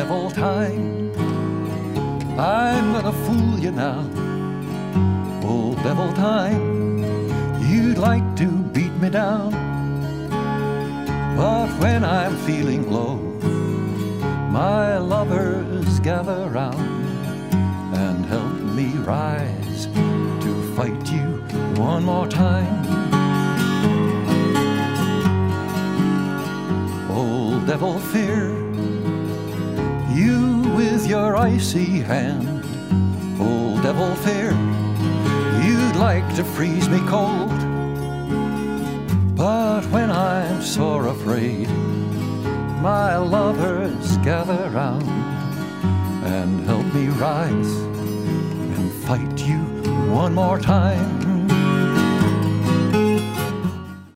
devil time. I'm gonna fool you now, old devil time. You'd like to beat me down, but when I'm feeling low, my lovers gather round and help me rise to fight you one more time. Old devil fear, you with your icy hand. Old devil fear, you'd like to freeze me cold, but when I'm sore afraid, my lovers gather round and help me rise and fight you one more time.